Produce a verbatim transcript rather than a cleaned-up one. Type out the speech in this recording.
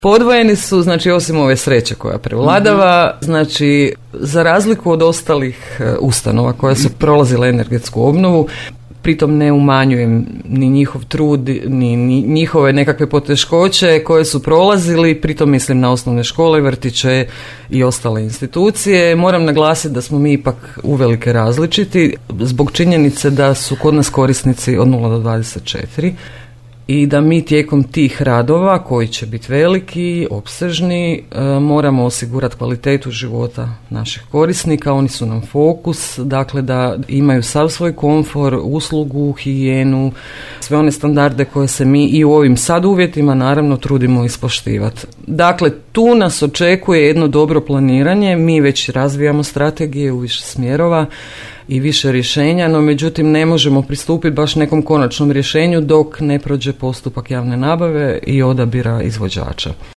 Podvojeni su, znači osim ove sreće koja prevladava, mm-hmm. znači za razliku od ostalih ustanova koje su prolazile energetsku obnovu, pritom ne umanjujem ni njihov trud, ni, ni njihove nekakve poteškoće koje su prolazili, pritom mislim na osnovne škole, vrtiće i ostale institucije. Moram naglasiti da smo mi ipak uvelike različiti zbog činjenice da su kod nas korisnici od nula do dvadeset četiri i da mi tijekom tih radova, koji će biti veliki, opsežni, moramo osigurati kvalitetu života naših korisnika. Oni su nam fokus, dakle da imaju sav svoj komfor, uslugu, higijenu, sve one standarde koje se mi i u ovim sad uvjetima naravno trudimo ispoštivati. Dakle, tu nas očekuje jedno dobro planiranje, mi već razvijamo strategije u više smjerova i više rješenja, no međutim ne možemo pristupiti baš nekom konačnom rješenju dok ne prođe postupak javne nabave i odabira izvođača.